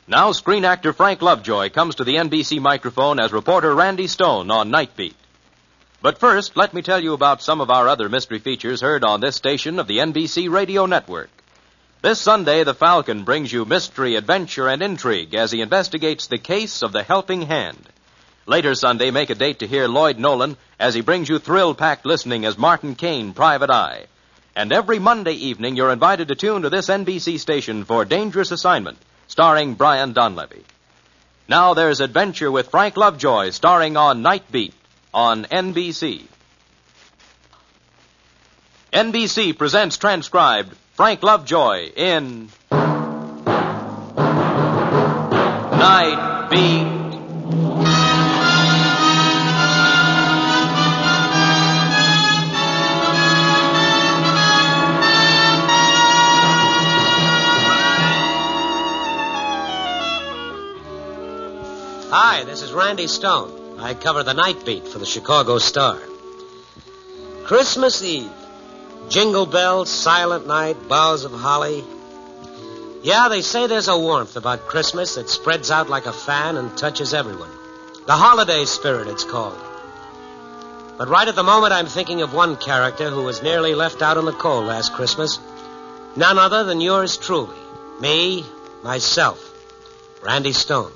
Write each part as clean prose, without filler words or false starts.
Now, screen actor Frank Lovejoy comes to the NBC microphone as reporter Randy Stone on Night Beat. But first, let me tell you about some of our other mystery features heard on this station of the NBC Radio Network. This Sunday, the Falcon brings you mystery, adventure, and intrigue as he investigates the case of the Helping Hand. Later Sunday, make a date to hear Lloyd Nolan as he brings you thrill-packed listening as Martin Caine, Private Eye. And every Monday evening, you're invited to tune to this NBC station for Dangerous Assignment, starring Brian Donlevy. Now there's Adventure with Frank Lovejoy, starring on Night Beat on NBC. NBC presents transcribed Frank Lovejoy in Night Beat. Hi, this is Randy Stone. I cover the Night Beat for the Chicago Star. Christmas Eve. Jingle bells, silent night, boughs of holly. Yeah, they say there's a warmth about Christmas that spreads out like a fan and touches everyone. The holiday spirit, it's called. But right at the moment, I'm thinking of one character who was nearly left out in the cold last Christmas. None other than yours truly. Me, myself, Randy Stone.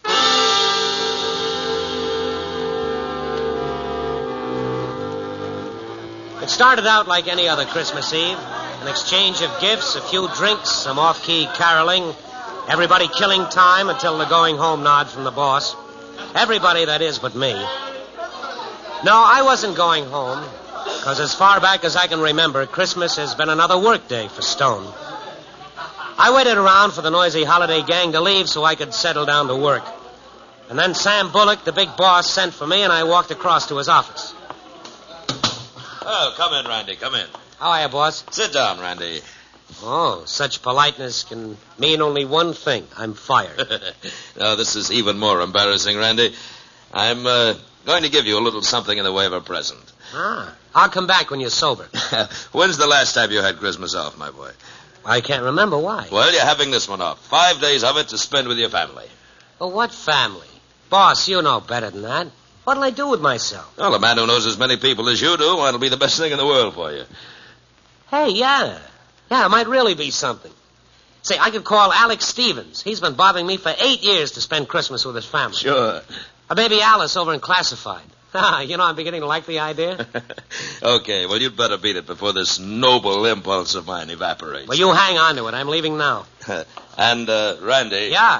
It started out like any other Christmas Eve. An exchange of gifts, a few drinks, some off-key caroling. Everybody killing time until the going home nod from the boss. Everybody, that is, but me. No, I wasn't going home, because as far back as I can remember, Christmas has been another work day for Stone. I waited around for the noisy holiday gang to leave so I could settle down to work. And then Sam Bullock, the big boss, sent for me, and I walked across to his office. Oh, come in, Randy, come in. How are you, boss? Sit down, Randy. Oh, such politeness can mean only one thing. I'm fired. No, this is even more embarrassing, Randy. I'm going to give you a little something in the way of a present. Ah, I'll come back when you're sober. When's the last time you had Christmas off, my boy? I can't remember why. Well, you're having this one off. 5 days of it to spend with your family. Well, what family? Boss, you know better than that. What'll I do with myself? Well, a man who knows as many people as you do, well, it'll be the best thing in the world for you. Hey, yeah. Yeah, it might really be something. Say, I could call Alex Stevens. He's been bothering me for 8 years to spend Christmas with his family. Sure. Or maybe Alice over in Classified. You know, I'm beginning to like the idea. Okay, well, you'd better beat it before this noble impulse of mine evaporates. Well, you hang on to it. I'm leaving now. And, Randy. Yeah?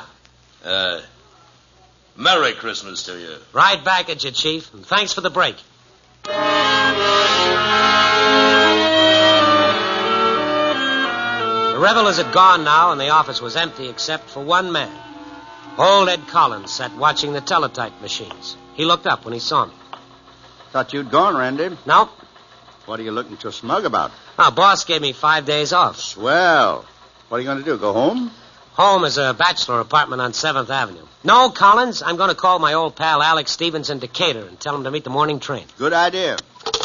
Merry Christmas to you. Right back at you, Chief. And thanks for the break. The revelers had gone now, and the office was empty except for one man. Old Ed Collins sat watching the teletype machines. He looked up when he saw me. Thought you'd gone, Randy. No. What are you looking so smug about? Oh, boss gave me 5 days off. Swell. What are you going to do, go home? Home is a bachelor apartment on 7th Avenue. No, Collins, I'm going to call my old pal Alex Stevens in Decatur and tell him to meet the morning train. Good idea.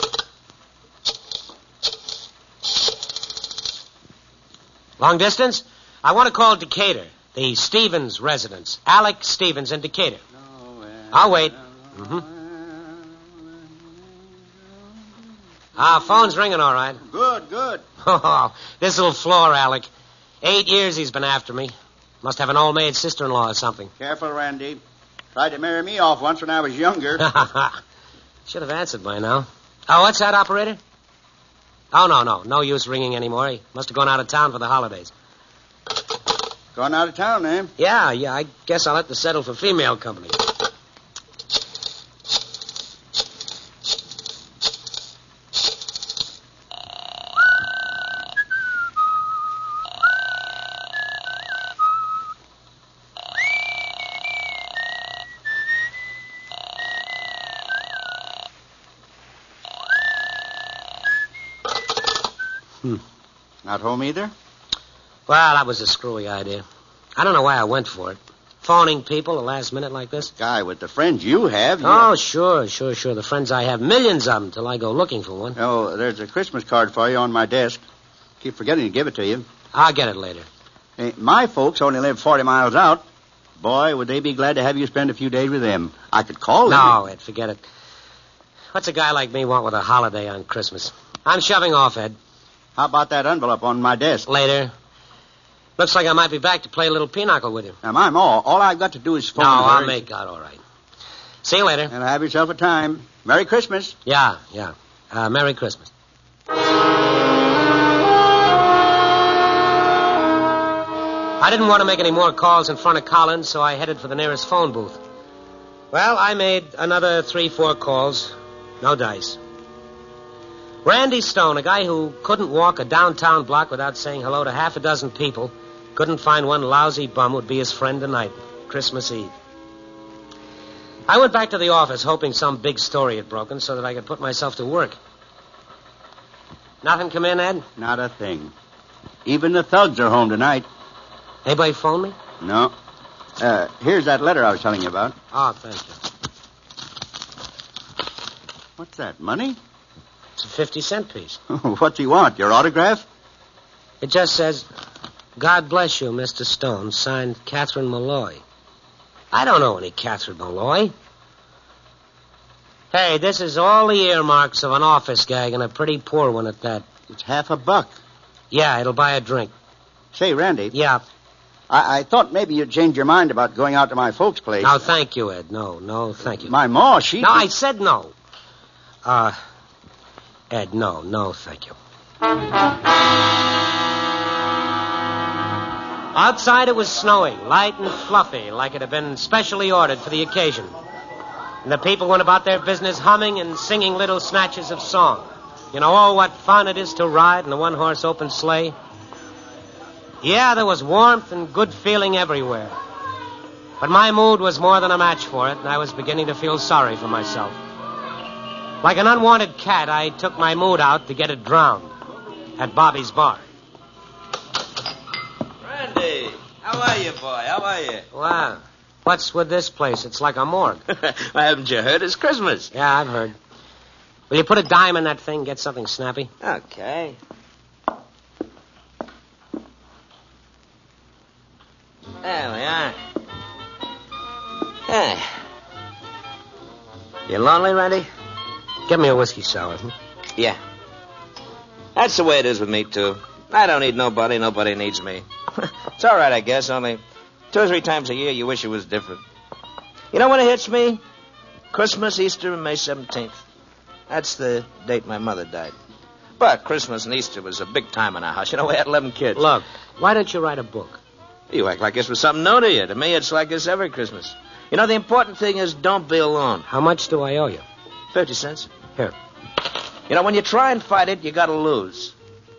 Long distance? I want to call Decatur. The Stevens residence. Alex Stevens in Decatur. I'll wait. Phone's ringing all right. Good. Oh, this'll floor Alec. 8 years he's been after me. Must have an old maid sister-in-law or something. Careful, Randy. Tried to marry me off once when I was younger. Should have answered by now. Oh, what's that, operator? Oh, no. No use ringing anymore. He must have gone out of town for the holidays. Gone out of town, eh? Yeah. I guess I'll have to settle for female company. Not home either? Well, that was a screwy idea. I don't know why I went for it. Phoning people at the last minute like this. Guy, with the friends you have... Oh, sure. The friends I have, millions of them till I go looking for one. Oh, there's a Christmas card for you on my desk. Keep forgetting to give it to you. I'll get it later. Hey, my folks only live 40 miles out. Boy, would they be glad to have you spend a few days with them. I could call them. No, Ed, forget it. What's a guy like me want with a holiday on Christmas? I'm shoving off, Ed. How about that envelope on my desk? Later. Looks like I might be back to play a little pinochle with you. Now, my Ma, all I've got to do is phone No, her. I'll make out all right. See you later. And have yourself a time. Merry Christmas. Yeah. Merry Christmas. I didn't want to make any more calls in front of Collins, so I headed for the nearest phone booth. Well, I made another 3-4 calls. No dice. Randy Stone, a guy who couldn't walk a downtown block without saying hello to half a dozen people, couldn't find one lousy bum would be his friend tonight, Christmas Eve. I went back to the office hoping some big story had broken so that I could put myself to work. Nothing come in, Ed? Not a thing. Even the thugs are home tonight. Anybody phone me? No. Here's that letter I was telling you about. Oh, thank you. What's that, money? It's a 50-cent piece. What's he want, your autograph? It just says, God bless you, Mr. Stone, signed Catherine Malloy. I don't know any Catherine Malloy. Hey, this is all the earmarks of an office gag, and a pretty poor one at that. It's $50. Yeah, it'll buy a drink. Say, Randy. Yeah. I thought maybe you'd change your mind about going out to my folks' place. No, thank you, Ed. No, thank you. My Ma, she... No, I said no. Ed, no, thank you. Outside it was snowing, light and fluffy, like it had been specially ordered for the occasion. And the people went about their business humming and singing little snatches of song. You know, oh, what fun it is to ride in a one-horse open sleigh. Yeah, there was warmth and good feeling everywhere. But my mood was more than a match for it, and I was beginning to feel sorry for myself. Like an unwanted cat, I took my mood out to get it drowned at Bobby's bar. Randy, how are you, boy? How are you? Wow. What's with this place? It's like a morgue. Why, haven't you heard? It's Christmas. Yeah, I've heard. Will you put a dime in that thing, get something snappy? Okay. There we are. Hey. You lonely, Randy? Get me a whiskey sour. Yeah. That's the way it is with me, too. I don't need nobody. Nobody needs me. It's all right, I guess, only 2 or 3 times a year you wish it was different. You know when it hits me? Christmas, Easter, and May 17th. That's the date my mother died. But Christmas and Easter was a big time in our house. You know, we had 11 kids. Look, why don't you write a book? You act like this was something new to you. To me, it's like this every Christmas. You know, the important thing is don't be alone. How much do I owe you? 50 cents. Here. You know, when you try and fight it, you gotta lose.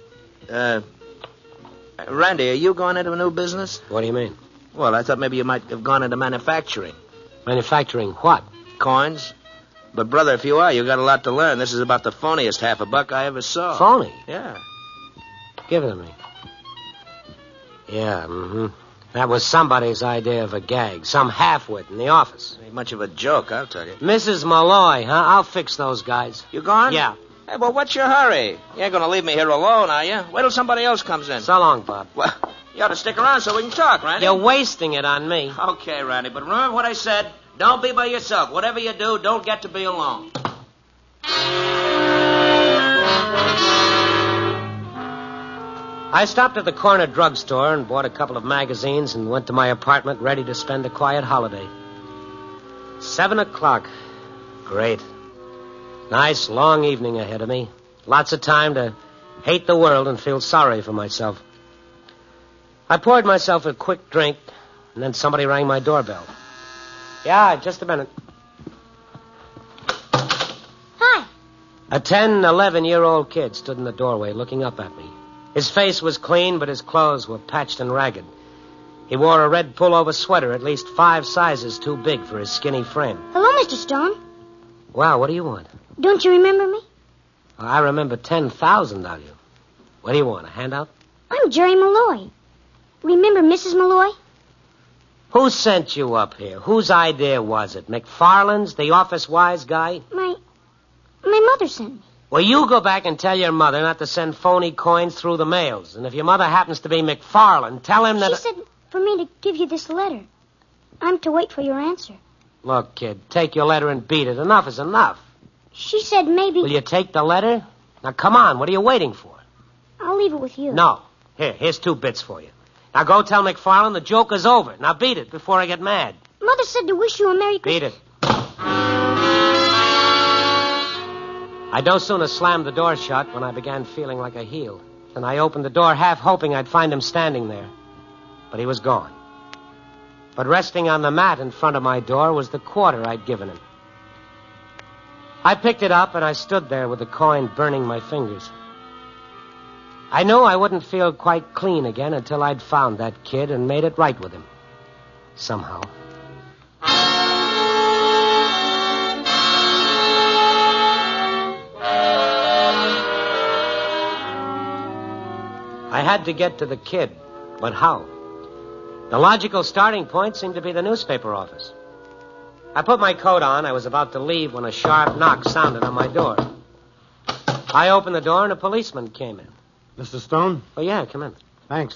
Randy, are you going into a new business? What do you mean? Well, I thought maybe you might have gone into manufacturing. Manufacturing what? Coins. But, brother, if you are, you got a lot to learn. This is about the phoniest $50 I ever saw. Phony? Yeah. Give it to me. Yeah, That was somebody's idea of a gag. Some half-wit in the office. Ain't much of a joke, I'll tell you. Mrs. Malloy, huh? I'll fix those guys. You gone? Yeah. Hey, well, what's your hurry? You ain't gonna leave me here alone, are you? Wait till somebody else comes in. So long, Bob. Well, you ought to stick around so we can talk, Randy. You're wasting it on me. Okay, Randy, but remember what I said. Don't be by yourself. Whatever you do, don't get to be alone. I stopped at the corner drugstore and bought a couple of magazines and went to my apartment ready to spend a quiet holiday. 7 o'clock. Great. Nice, long evening ahead of me. Lots of time to hate the world and feel sorry for myself. I poured myself a quick drink, and then somebody rang my doorbell. Yeah, just a minute. Hi. A 10, 11-year-old kid stood in the doorway looking up at me. His face was clean, but his clothes were patched and ragged. He wore a red pullover sweater at least 5 sizes too big for his skinny frame. Hello, Mr. Stone. Wow, what do you want? Don't you remember me? I remember 10,000 of you. What do you want, a handout? I'm Jerry Malloy. Remember Mrs. Malloy? Who sent you up here? Whose idea was it? McFarland's, the office wise guy? My mother sent me. Well, you go back and tell your mother not to send phony coins through the mails. And if your mother happens to be McFarland, tell him that... She said for me to give you this letter. I'm to wait for your answer. Look, kid, take your letter and beat it. Enough is enough. She said maybe... Will you take the letter? Now, come on. What are you waiting for? I'll leave it with you. No. Here's 2 bits for you. Now, go tell McFarland the joke is over. Now, beat it before I get mad. Mother said to wish you a Merry Christmas. Beat it. I no sooner slammed the door shut when I began feeling like a heel. And I opened the door half hoping I'd find him standing there. But he was gone. But resting on the mat in front of my door was the quarter I'd given him. I picked it up and I stood there with the coin burning my fingers. I knew I wouldn't feel quite clean again until I'd found that kid and made it right with him. Somehow. I had to get to the kid, but how? The logical starting point seemed to be the newspaper office. I put my coat on. I was about to leave when a sharp knock sounded on my door. I opened the door and a policeman came in. Mr. Stone? Oh, yeah, come in. Thanks.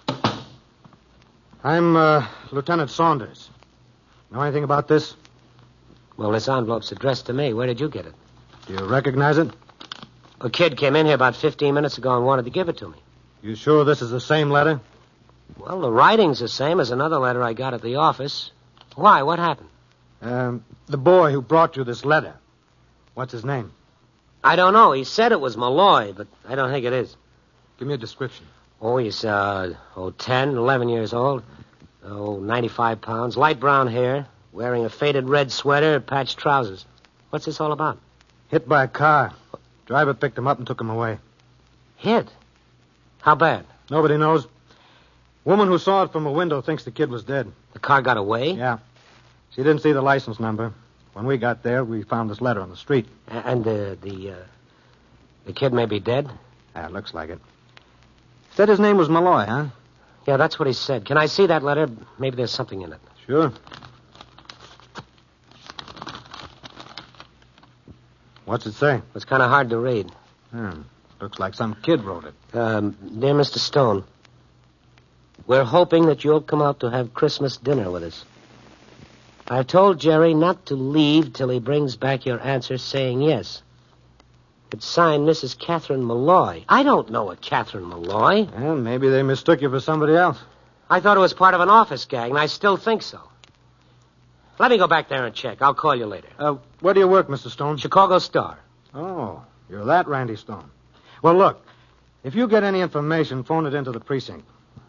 I'm Lieutenant Saunders. Know anything about this? Well, this envelope's addressed to me. Where did you get it? Do you recognize it? A kid came in here about 15 minutes ago and wanted to give it to me. You sure this is the same letter? Well, the writing's the same as another letter I got at the office. Why? What happened? The boy who brought you this letter. What's his name? I don't know. He said it was Malloy, but I don't think it is. Give me a description. Oh, he's, 10, 11 years old. 95 pounds. Light brown hair. Wearing a faded red sweater, patched trousers. What's this all about? Hit by a car. Driver picked him up and took him away. Hit? How bad? Nobody knows. Woman who saw it from a window thinks the kid was dead. The car got away? Yeah. She didn't see the license number. When we got there, we found this letter on the street. And the kid may be dead? Yeah, it looks like it. Said his name was Malloy, huh? Yeah, that's what he said. Can I see that letter? Maybe there's something in it. Sure. What's it say? It's kind of hard to read. Looks like some kid wrote it. Dear Mr. Stone, we're hoping that you'll come out to have Christmas dinner with us. I've told Jerry not to leave till he brings back your answer saying yes. It's signed Mrs. Catherine Malloy. I don't know a Catherine Malloy. Well, maybe they mistook you for somebody else. I thought it was part of an office gag, and I still think so. Let me go back there and check. I'll call you later. Where do you work, Mr. Stone? Chicago Star. Oh, you're that Randy Stone. Well, look, if you get any information, phone it into the precinct.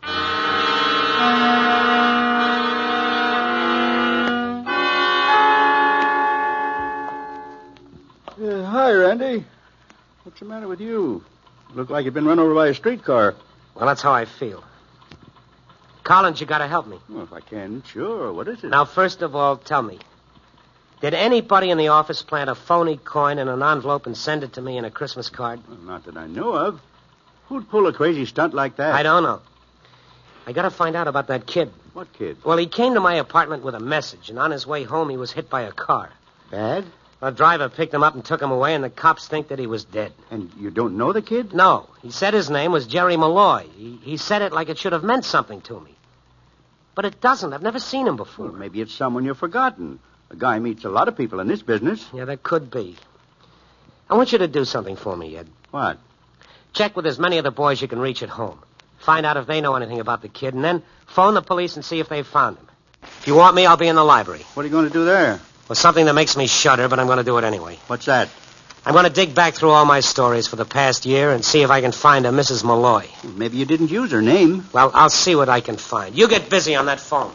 Hi, Randy. What's the matter with you? Look like you've been run over by a streetcar. Well, that's how I feel. Collins, you gotta help me. Well, if I can, sure. What is it? Now, first of all, tell me. Did anybody in the office plant a phony coin in an envelope and send it to me in a Christmas card? Well, not that I know of. Who'd pull a crazy stunt like that? I don't know. I gotta find out about that kid. What kid? Well, he came to my apartment with a message, and on his way home he was hit by a car. Bad? A driver picked him up and took him away, and the cops think that he was dead. And you don't know the kid? No. He said his name was Jerry Malloy. He said it like it should have meant something to me. But it doesn't. I've never seen him before. Well, maybe it's someone you've forgotten. A guy meets a lot of people in this business. Yeah, that could be. I want you to do something for me, Ed. What? Check with as many of the boys you can reach at home. Find out if they know anything about the kid, and then phone the police and see if they've found him. If you want me, I'll be in the library. What are you going to do there? Well, something that makes me shudder, but I'm going to do it anyway. What's that? I'm going to dig back through all my stories for the past year and see if I can find a Mrs. Malloy. Well, maybe you didn't use her name. Well, I'll see what I can find. You get busy on that phone.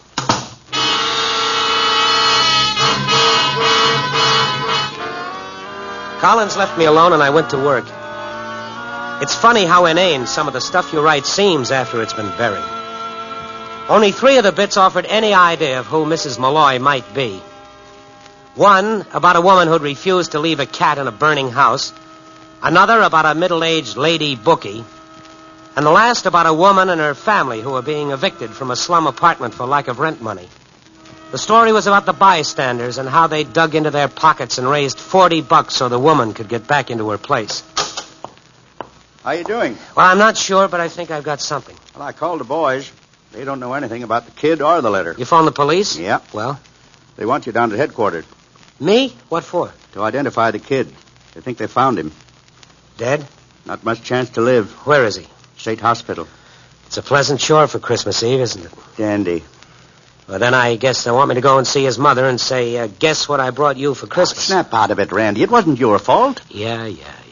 Collins left me alone, and I went to work. It's funny how inane some of the stuff you write seems after it's been buried. Only 3 of the bits offered any idea of who Mrs. Malloy might be. One about a woman who'd refused to leave a cat in a burning house. Another about a middle-aged lady bookie. And the last about a woman and her family who were being evicted from a slum apartment for lack of rent money. The story was about the bystanders and how they dug into their pockets and raised $40 so the woman could get back into her place. How you doing? Well, I'm not sure, but I think I've got something. Well, I called the boys. They don't know anything about the kid or the letter. You phoned the police? Yeah. Well? They want you down to headquarters. Me? What for? To identify the kid. They think they found him. Dead? Not much chance to live. Where is he? State hospital. It's a pleasant shore for Christmas Eve, isn't it? Dandy. Well, then I guess they want me to go and see his mother and say, guess what I brought you for Christmas. Snap out of it, Randy. It wasn't your fault. Yeah.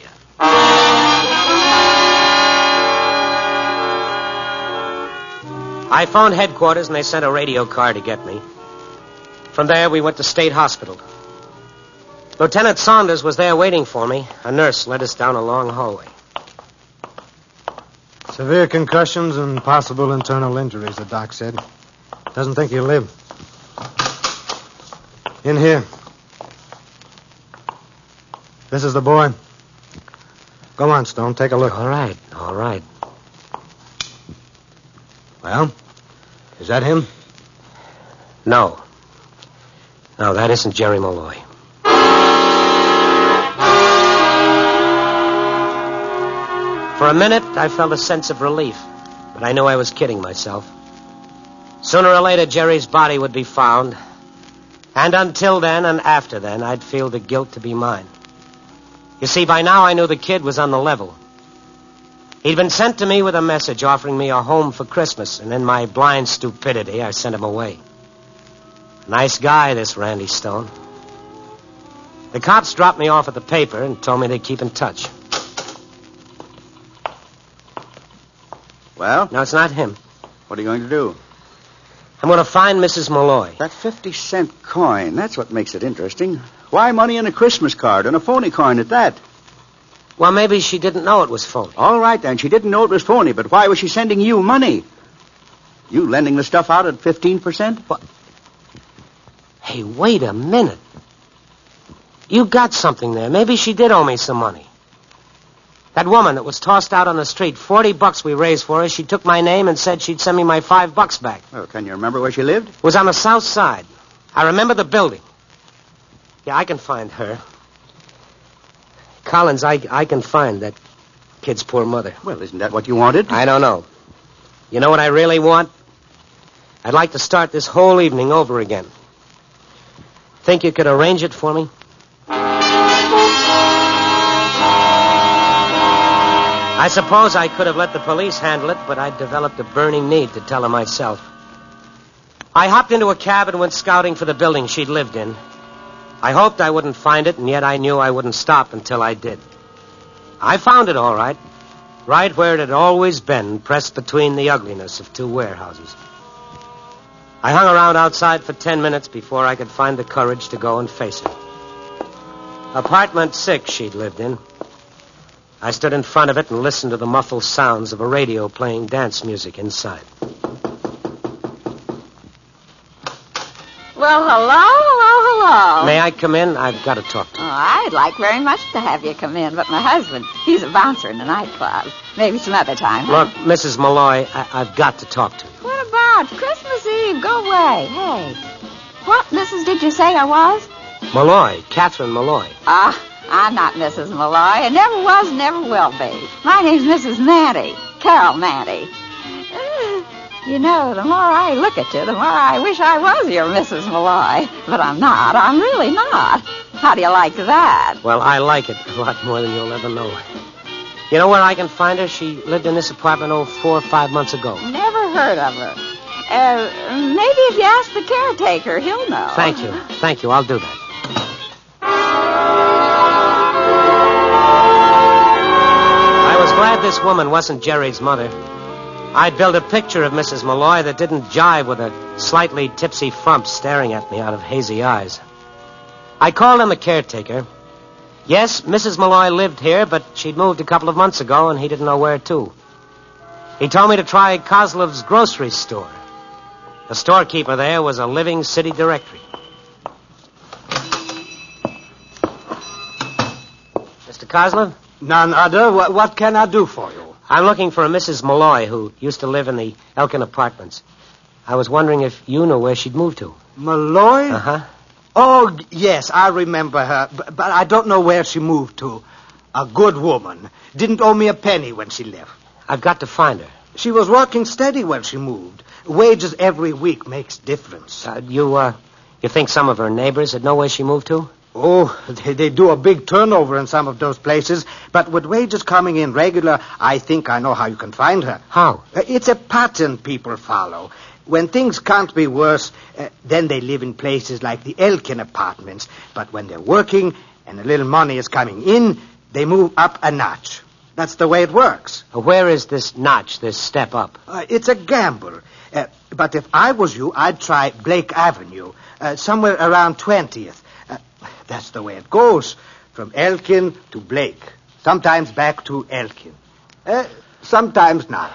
I phoned headquarters, and they sent a radio car to get me. From there, we went to State Hospital. Lieutenant Saunders was there waiting for me. A nurse led us down a long hallway. Severe concussions and possible internal injuries, the doc said. Doesn't think he'll live. In here. This is the boy. Go on, Stone. Take a look. All right. Well, is that him? No, that isn't Jerry Malloy. For a minute, I felt a sense of relief, but I knew I was kidding myself. Sooner or later, Jerry's body would be found, and until then and after then, I'd feel the guilt to be mine. You see, by now I knew the kid was on the level. He'd been sent to me with a message offering me a home for Christmas, and in my blind stupidity, I sent him away. Nice guy, this Randy Stone. The cops dropped me off at the paper and told me they'd keep in touch. Well? No, it's not him. What are you going to do? I'm going to find Mrs. Malloy. That 50-cent coin, that's what makes it interesting. Why money in a Christmas card and a phony coin at that? Well, maybe she didn't know it was phony. All right, then. She didn't know it was phony, but why was she sending you money? You lending the stuff out at 15%? What? Hey, wait a minute. You got something there. Maybe she did owe me some money. That woman that was tossed out on the street, $40 we raised for her, she took my name and said she'd send me my $5 back. Well, can you remember where she lived? It was on the south side. I remember the building. Yeah, I can find her. Collins, I can find that kid's poor mother. Well, isn't that what you wanted? I don't know. You know what I really want? I'd like to start this whole evening over again. Think you could arrange it for me? I suppose I could have let the police handle it, but I'd developed a burning need to tell her myself. I hopped into a cab and went scouting for the building she'd lived in. I hoped I wouldn't find it, and yet I knew I wouldn't stop until I did. I found it all right where it had always been, pressed between the ugliness of two warehouses. I hung around outside for 10 minutes before I could find the courage to go and face her. Apartment 6 she'd lived in. I stood in front of it and listened to the muffled sounds of a radio playing dance music inside. Well, hello. May I come in? I've got to talk to you. Oh, I'd like very much to have you come in, but my husband, he's a bouncer in the nightclub. Maybe some other time. Huh? Look, Mrs. Malloy, I've got to talk to you. What about Christmas Eve? Go away. Hey, what Mrs. did you say I was? Malloy, Catherine Malloy. I'm not Mrs. Malloy. I never was, never will be. My name's Mrs. Manty, Carol Manty. You know, the more I look at you, the more I wish I was your Mrs. Malloy. But I'm not. I'm really not. How do you like that? Well, I like it a lot more than you'll ever know. You know where I can find her? She lived in this apartment 4 or 5 months ago. Never heard of her. Maybe if you ask the caretaker, he'll know. Thank you. I'll do that. I was glad this woman wasn't Jerry's mother. I'd built a picture of Mrs. Malloy that didn't jive with a slightly tipsy frump staring at me out of hazy eyes. I called him a caretaker. Yes, Mrs. Malloy lived here, but she'd moved a couple of months ago, and he didn't know where to. He told me to try Kozlov's grocery store. The storekeeper there was a living city directory. Mr. Kozlov? None other. What can I do for you? I'm looking for a Mrs. Malloy who used to live in the Elkin Apartments. I was wondering if you knew where she'd moved to. Malloy? Uh-huh. Oh, yes, I remember her, but I don't know where she moved to. A good woman. Didn't owe me a penny when she left. I've got to find her. She was working steady when she moved. Wages every week makes difference. You think some of her neighbors would know where she moved to? Oh, they do a big turnover in some of those places. But with wages coming in regular, I think I know how you can find her. How? It's a pattern people follow. When things can't be worse, then they live in places like the Elkin apartments. But when they're working and a little money is coming in, they move up a notch. That's the way it works. Where is this notch, this step up? It's a gamble. But if I was you, I'd try Blake Avenue, somewhere around 20th. That's the way it goes, from Elkin to Blake. Sometimes back to Elkin. Sometimes not.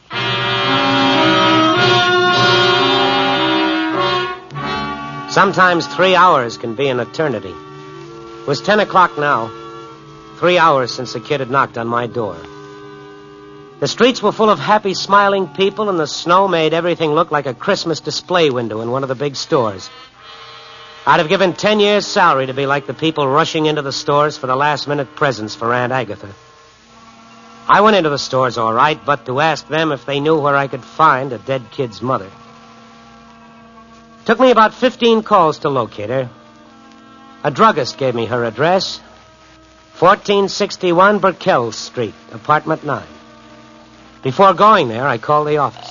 Sometimes 3 hours can be an eternity. It was 10 o'clock now. 3 hours since the kid had knocked on my door. The streets were full of happy, smiling people, and the snow made everything look like a Christmas display window in one of the big stores. I'd have given 10 years' salary to be like the people rushing into the stores for the last-minute presents for Aunt Agatha. I went into the stores all right, but to ask them if they knew where I could find a dead kid's mother. Took me about 15 calls to locate her. A druggist gave me her address, 1461 Burkell Street, apartment 9. Before going there, I called the office.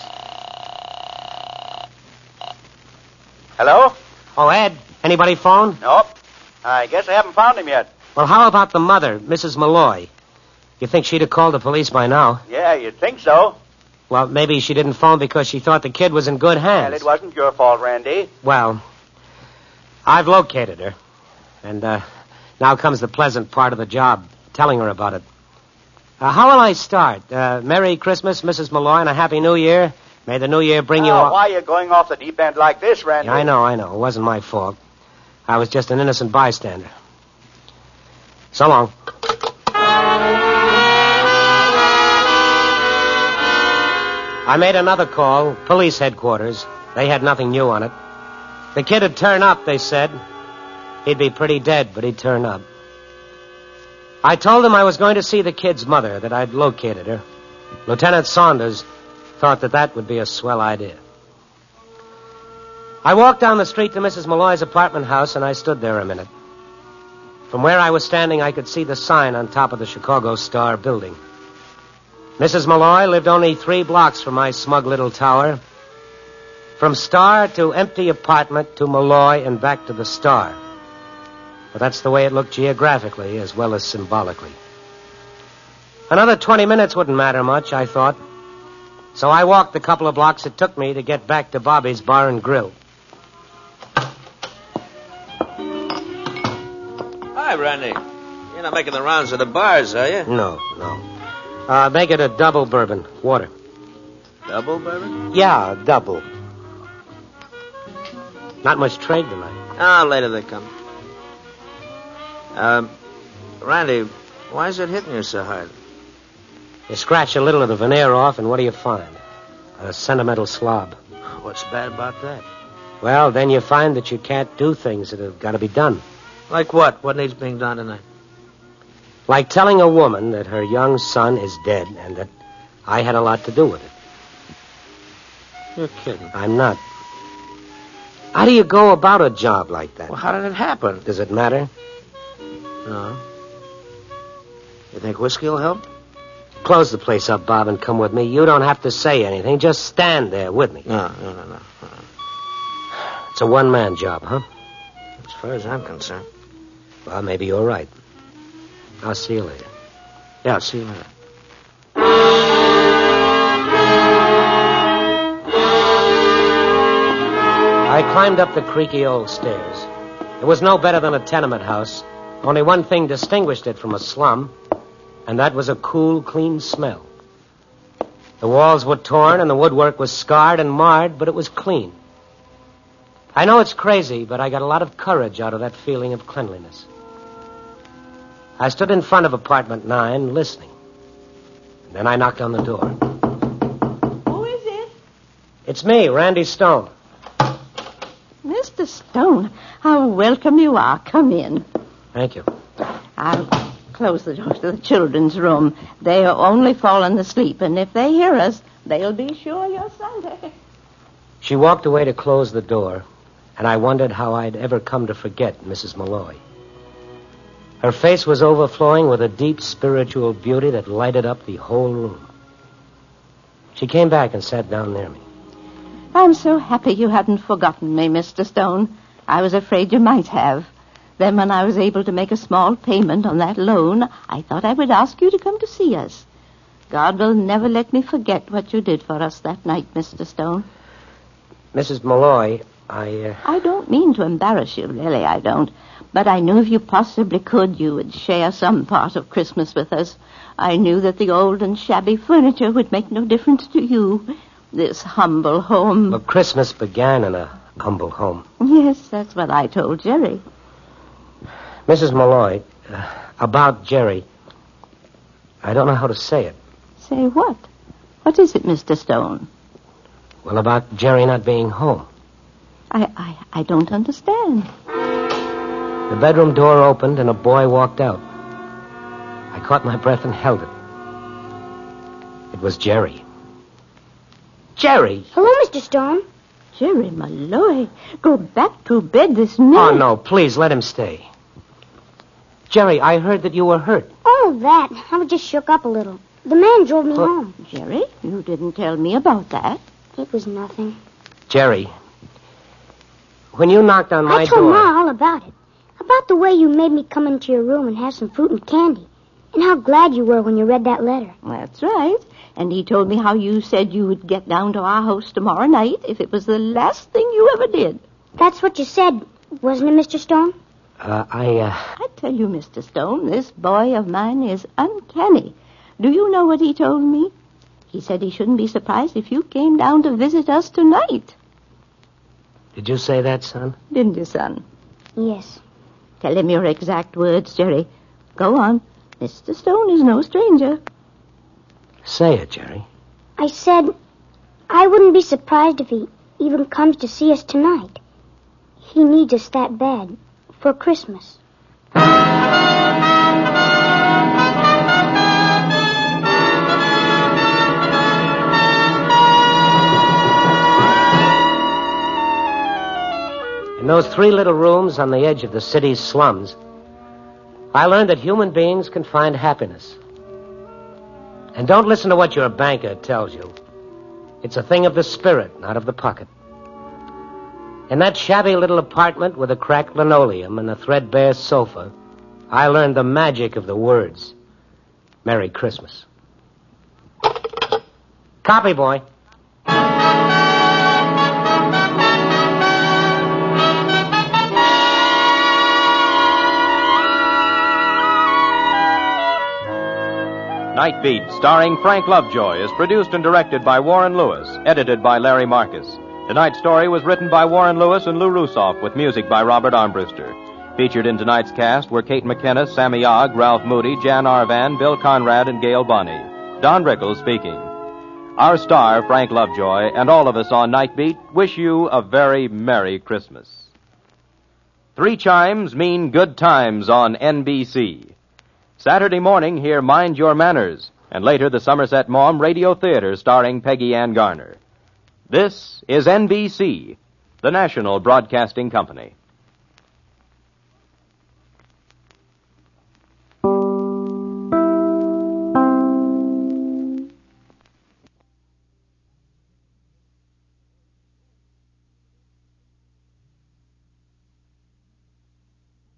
Hello? Oh, Ed, anybody phone? Nope. I guess I haven't found him yet. Well, how about the mother, Mrs. Malloy? You think she'd have called the police by now? Yeah, you'd think so. Well, maybe she didn't phone because she thought the kid was in good hands. Well, it wasn't your fault, Randy. Well, I've located her. And now comes the pleasant part of the job, telling her about it. How will I start? Merry Christmas, Mrs. Malloy, and a Happy New Year. May the New Year bring you all... Why are you going off the deep end like this, Randy? Yeah, I know. It wasn't my fault. I was just an innocent bystander. So long. I made another call, police headquarters. They had nothing new on it. The kid would turn up, they said. He'd be pretty dead, but he'd turn up. I told them I was going to see the kid's mother, that I'd located her. Lieutenant Saunders thought that would be a swell idea. I walked down the street to Mrs. Malloy's apartment house, and I stood there a minute. From where I was standing, I could see the sign on top of the Chicago Star building. Mrs. Malloy lived only 3 blocks from my smug little tower. From Star to empty apartment to Malloy and back to the Star. But that's the way it looked geographically as well as symbolically. Another 20 minutes wouldn't matter much, I thought. So I walked the couple of blocks it took me to get back to Bobby's Bar and Grill. Hi, Randy. You're not making the rounds of the bars, are you? No. Make it a double bourbon. Water. Double bourbon? Yeah, double. Not much trade tonight. Ah, later they come. Randy, why is it hitting you so hard? You scratch a little of the veneer off, and what do you find? A sentimental slob. What's bad about that? Well, then you find that you can't do things that have got to be done. Like what? What needs being done tonight? Like telling a woman that her young son is dead and that I had a lot to do with it. You're kidding. I'm not. How do you go about a job like that? Well, how did it happen? Does it matter? No. You think whiskey will help? Close the place up, Bob, and come with me. You don't have to say anything. Just stand there with me. No. It's a one-man job, huh? As far as I'm concerned. Well, maybe you're right. I'll see you later. Yeah, I'll see you later. I climbed up the creaky old stairs. It was no better than a tenement house. Only one thing distinguished it from a slum, and that was a cool, clean smell. The walls were torn and the woodwork was scarred and marred, but it was clean. I know it's crazy, but I got a lot of courage out of that feeling of cleanliness. I stood in front of apartment 9, listening. And then I knocked on the door. Who is it? It's me, Randy Stone. Mr. Stone, how welcome you are. Come in. Thank you. I'll close the door to the children's room. They are only fallen asleep, and if they hear us, They'll be sure you're Sunday. She walked away to close the door, and I wondered how I'd ever come to forget Mrs. Malloy. Her face was overflowing with a deep spiritual beauty that lighted up the whole room. She came back and sat down near me. I'm so happy you hadn't forgotten me, Mr. Stone. I was afraid you might have. Then when I was able to make a small payment on that loan, I thought I would ask you to come to see us. God will never let me forget what you did for us that night, Mr. Stone. Mrs. Malloy, I don't mean to embarrass you, really, I don't. But I knew if you possibly could, you would share some part of Christmas with us. I knew that the old and shabby furniture would make no difference to you. This humble home... Well, Christmas began in a humble home. Yes, that's what I told Jerry. Mrs. Malloy, about Jerry, I don't know how to say it. Say what? What is it, Mr. Stone? Well, about Jerry not being home. I don't understand. The bedroom door opened and a boy walked out. I caught my breath and held it. It was Jerry. Jerry! Hello, Mr. Stone. Jerry Malloy, go back to bed this minute. Oh, no, please, let him stay. Jerry, I heard that you were hurt. Oh, that. I was just shook up a little. The man drove me home. Jerry, you didn't tell me about that. It was nothing. Jerry, when you knocked on my door... I told Ma all about it. About the way you made me come into your room and have some fruit and candy. And how glad you were when you read that letter. That's right. And he told me how you said you would get down to our house tomorrow night if it was the last thing you ever did. That's what you said, wasn't it, Mr. Stone? I tell you, Mr. Stone, this boy of mine is uncanny. Do you know what he told me? He said he shouldn't be surprised if you came down to visit us tonight. Did you say that, son? Didn't you, son? Yes. Tell him your exact words, Jerry. Go on. Mr. Stone is no stranger. Say it, Jerry. I said I wouldn't be surprised if he even comes to see us tonight. He needs us that bad for Christmas. In those 3 little rooms on the edge of the city's slums, I learned that human beings can find happiness. And don't listen to what your banker tells you. It's a thing of the spirit, not of the pocket. In that shabby little apartment with a cracked linoleum and a threadbare sofa, I learned the magic of the words. Merry Christmas. Copy, boy. Night Beat, starring Frank Lovejoy, is produced and directed by Warren Lewis, edited by Larry Marcus. Tonight's story was written by Warren Lewis and Lou Rusoff, with music by Robert Armbruster. Featured in tonight's cast were Kate McKenna, Sammy Ogg, Ralph Moody, Jan Arvan, Bill Conrad, and Gail Bonney. Don Rickles speaking. Our star, Frank Lovejoy, and all of us on Night Beat wish you a very Merry Christmas. 3 chimes mean good times on NBC. Saturday morning, hear Mind Your Manners, and later the Somerset Maugham Radio Theater starring Peggy Ann Garner. This is NBC, the national broadcasting company.